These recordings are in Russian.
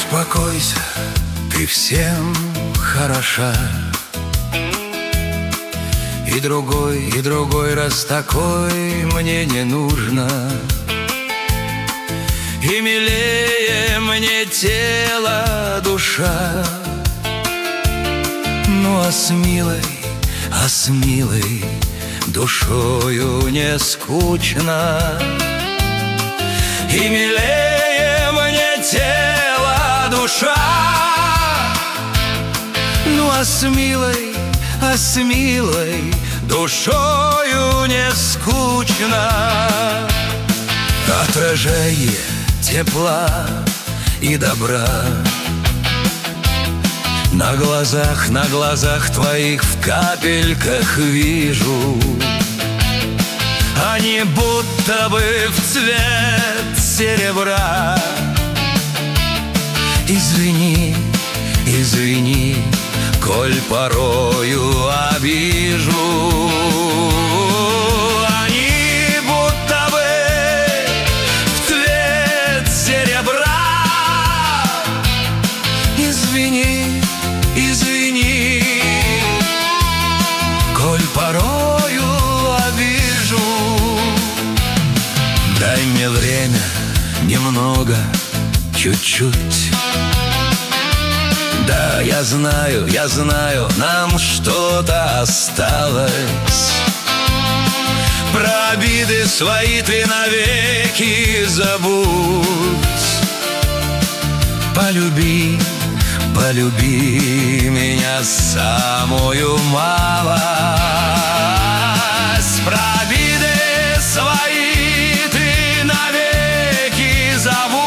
Успокойся, ты всем хороша. И другой раз такой мне не нужно. И милее мне тело, душа. Ну а с милой душою не скучно. И милее мне тело, душа. Ну а с милой душою не скучно. Отражение тепла и добра на глазах твоих в капельках вижу. Они будто бы в цвет серебра. Извини, коль порою обижу. Они будто бы в цвет серебра. Извини, коль порою обижу. Дай мне время немного, чуть-чуть. Да, я знаю, нам что-то осталось. Про обиды свои ты навеки забудь. Полюби меня самую малость. Про обиды свои ты навеки забудь.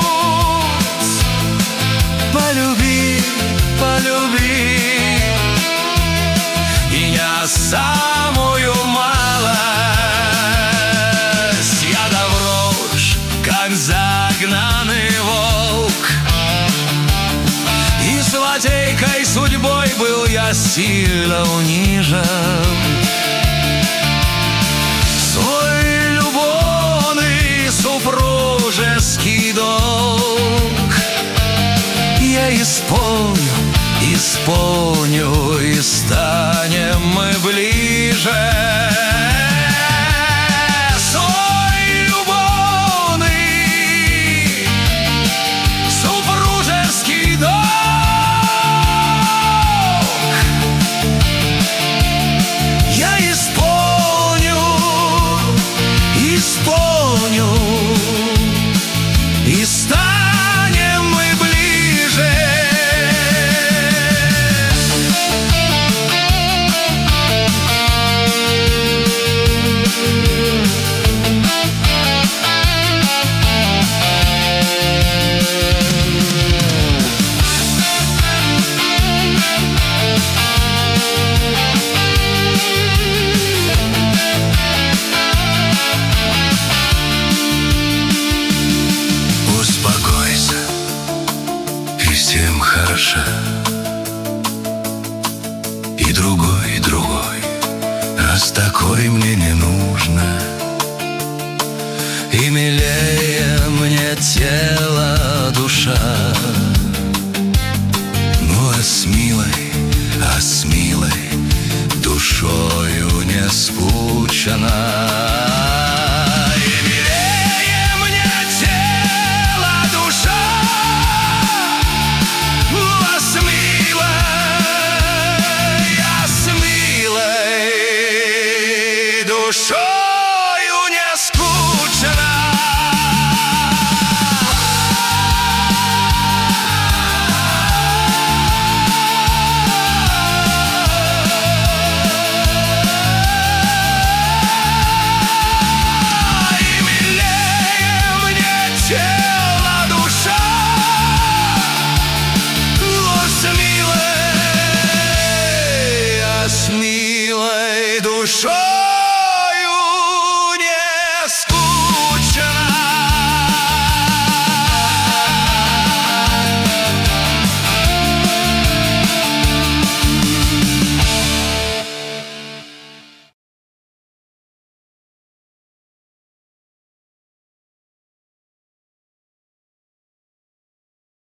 Полюби меня самую малость. Я давно уж как загнанный волк, и злодейкой судьбой был я сильно унижен. Свой любовный супружеский долг я исполню, и станем мы ближе. Свой любовный супружеский долг я исполню, и станем мы ближе. Успокойся, ты всем хороша. И другой раз такой мне не нужно. И милее мне тело, душа.